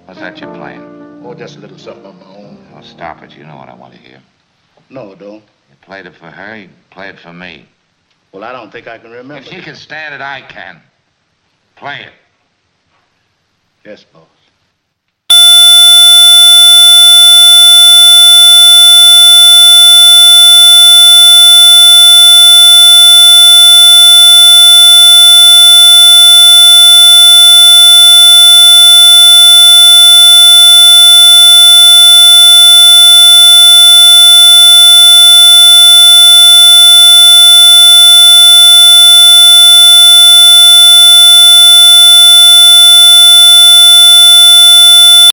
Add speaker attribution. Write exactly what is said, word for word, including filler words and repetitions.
Speaker 1: What's that you're playing?
Speaker 2: Oh, just a little something on my own.
Speaker 1: Oh, stop it. You know what I want to hear.
Speaker 2: No, I don't.
Speaker 1: You played it for her, you play it for me.
Speaker 2: Well, I don't think I can remember.
Speaker 1: If she can stand it, I can. Play it.
Speaker 2: Yes, boss.